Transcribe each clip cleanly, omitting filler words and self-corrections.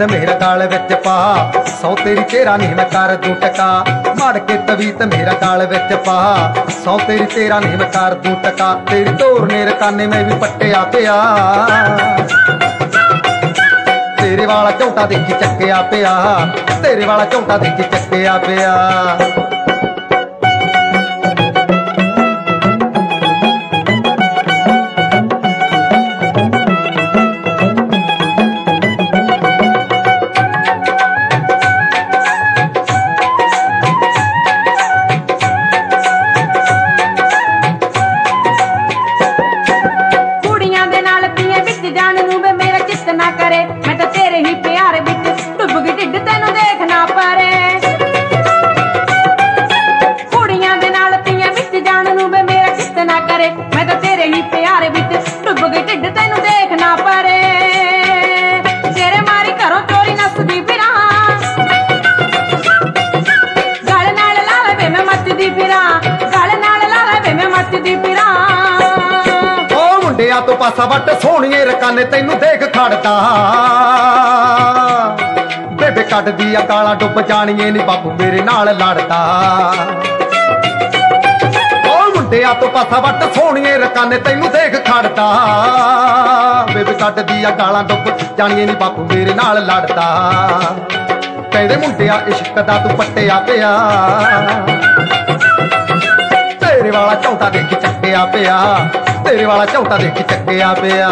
ਤਵੀਤ ਮੇਰਾ ਗਾਲ ਵਿੱਚ ਪਾ, ਸੌ ਤੇਰੀ ਤੇਰਾ ਨਹੀਂ ਮੈਂ ਕਰ ਦੂੰ ਟਕਾ। ਮਾਰ ਕੇ ਤਵੀਤ ਮੇਰਾ ਗਾਲ ਵਿੱਚ ਪਾ, ਸੌ ਤੇਰੀ ਤੇਰਾ ਨਹੀਂ ਮੈਂ ਕਰ ਦੂੰ ਟਕਾ। ਤੇਰੀ ਧੋਰ ਨੇ ਰਕਾਨੇ ਮੈਂ ਵੀ ਪੱਟਿਆ ਪਿਆ, ਤੇਰੇ ਵਾਲਾ ਝੋਟਾ ਦੇਖੀ ਚੱਕਿਆ ਪਿਆ, ਤੇਰੇ ਵਾਲਾ ਝੋਟਾ ਦੇਖੀ ਚੱਕਿਆ ਪਿਆ। ना करे मैं तो तेरे ही प्यार बिच डुब गई ढिड तेनू देखना परे। कुड़ियां दे नाल पियां बिच जान नू वे मेरा चित ना करे मैं तो तेरे ही प्यार बिच डुब गई ढिड तेनू देखना परे। तेरे मारी घरों चोरी नसदी फिरा, गल नाल ला वे मैं मचदी फिरा, गल नाल ला वे मैं मचदी फिरा। मुंडिया तो पासा वट सोहणिए रकाने तैनू देख खड़दा, बेबे कटदी आ गालां डुब जाणीए नी बाबू मेरे नाल लड़दा। ओ मुंडिया तो पासा वट सोहणिए रकाने तैनू देख खड़दा, बेबे कटदी आ गालां डुब जाणीए नी बाबू मेरे नाल लड़दा। कहदे मुंडिया इश्क दा तू पट्टिया पिया, तेरे वाला ਝੋਟਾ देखी ਚੱਕਿਆ ਪਿਆ, तेरे वाला ਝੋਟਾ देखी ਚੱਕਿਆ ਪਿਆ।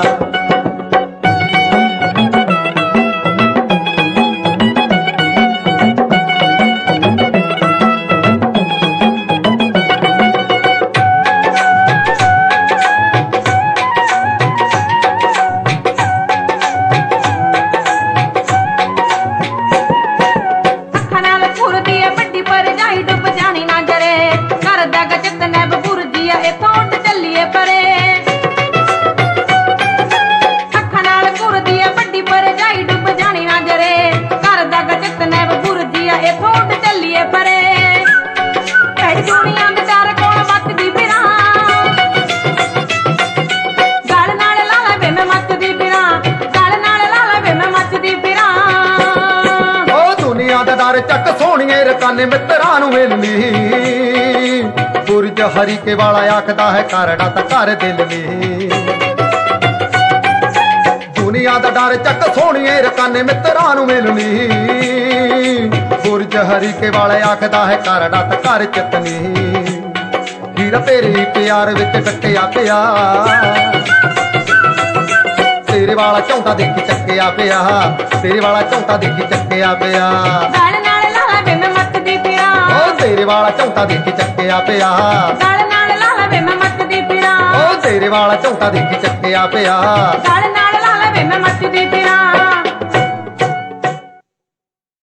ਚੱਕ ਸੋਹਣੀਏ ਰਕਾਨੇ ਮਿੱਤਰਾਂ ਨੂੰ ਮਿਲਣੀ, ਬੁਰਜ ਹਰੀਕੇ ਵਾਲਾ ਆਖਦਾ ਹੈ ਕਰੜਾ ਤਾਂ ਕਰ ਦਿਲ ਨੀ। ਦੁਨੀਆ ਦਾ ਡਰ ਚੱਕ ਸੋਹਣੀਏ ਰਕਾਨੇ ਮਿੱਤਰਾਂ ਨੂੰ ਮਿਲਣੀ, ਬੁਰਜ ਹਰੀਕੇ ਵਾਲਾ ਆਖਦਾ ਹੈ ਕਰੜਾ ਤਾਂ ਕਰ ਚਿਤਨੀ। ਹੀਰਾ ਤੇਰੇ ਪਿਆਰ ਵਿੱਚ ਡੱਟਿਆ ਪਿਆ, ਤੇਰੇ ਵਾਲਾ ਝੋਟਾ ਦੇਖੀ ਚੱਕਿਆ ਪਿਆ, ਤੇਰੇ ਵਾਲਾ ਝੋਟਾ ਦੇਖੀ ਚੱਕਿਆ ਪਿਆ। तेरे वाला ਝੋਟਾ देखी ਚੱਕਿਆ ਪਿਆ, ਗਲ ਨਾਲ ਲਾ ਲਵੇ ਮੈਂ ਮੱਚਦੀ ਫਿਰਾਂ। ਓ ਤੇਰੇ ਵਾਲਾ ਝੋਟਾ ਦੇਖੀ ਚੱਕਿਆ ਪਿਆ, ਗਲ ਨਾਲ ਲਾ ਲਵੇ ਮੈਂ ਮੱਚਦੀ ਫਿਰਾਂ।